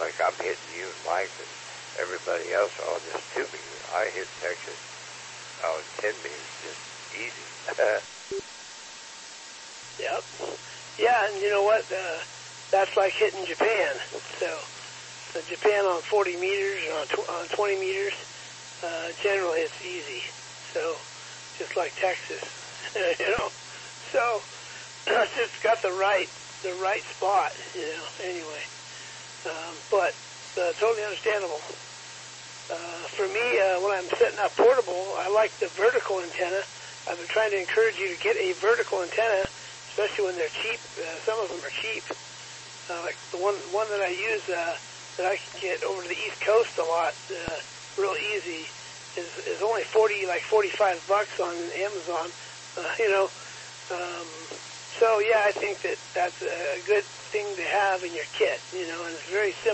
like I'm hitting you and Mike and everybody else on this 2 meter. I hit Texas on 10 meters just easy. Yep. Yeah, and you know what? That's like hitting Japan. So Japan on 40 meters or on 20 meters, generally it's easy. So just like Texas, you know. So it's just got the right spot, you know. Anyway, but totally understandable. For me, when I'm setting up portable, I like the vertical antenna. I've been trying to encourage you to get a vertical antenna, especially when they're cheap. Some of them are cheap. Like the one that I use that I can get over to the East Coast a lot, real easy, is only $45 on Amazon. You know. So yeah, I think that's a good thing to have in your kit. You know, and it's very simple.